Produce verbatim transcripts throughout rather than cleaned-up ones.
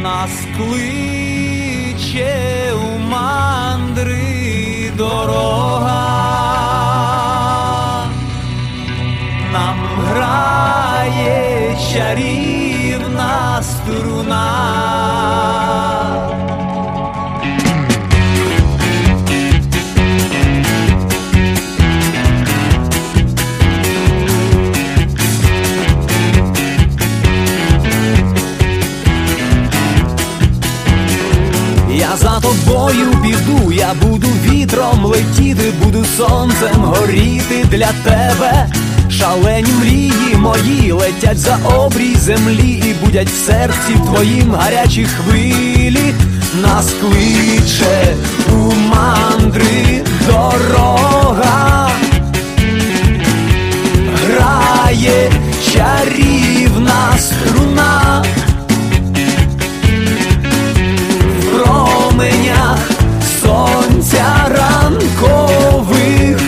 нас кличе у мандри дорога, нам грає чарівна струна. Я за тобою піду, я буду вітром летіти, буду сонцем горіти для тебе. Шалені мрії мої летять за обрій землі і будять в серці твоїм гарячі хвилі. Нас кличе у мандри дорога, грає чарівна струна. В променях сонця ранкових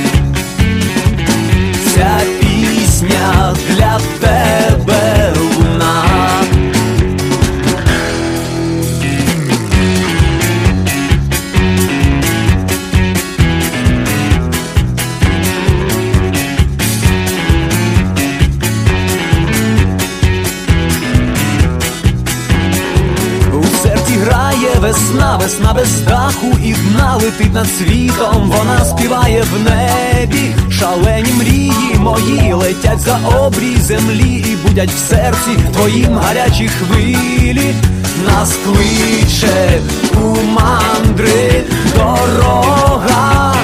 ця пісня для тебе луна. Грає весна, весна без даху і дна, летить над світом, вона співає в небі. Шалені мрії мої летять за обрій землі і будять в серці твоїм гарячі хвилі. Нас кличе у мандри дорога,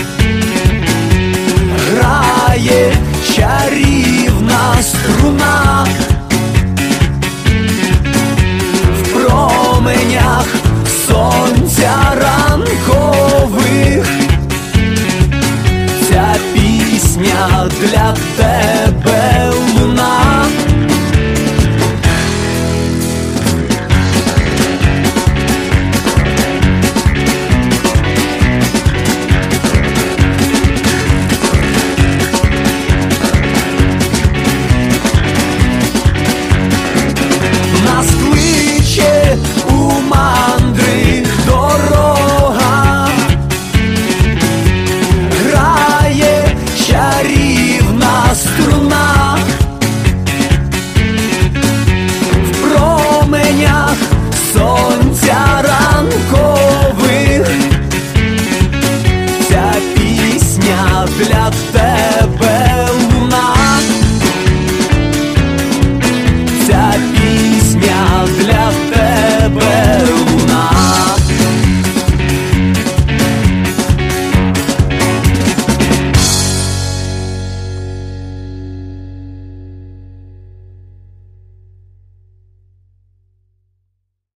грає чарівна струна. В променях сонця ранкових ця пісня для тебе луна.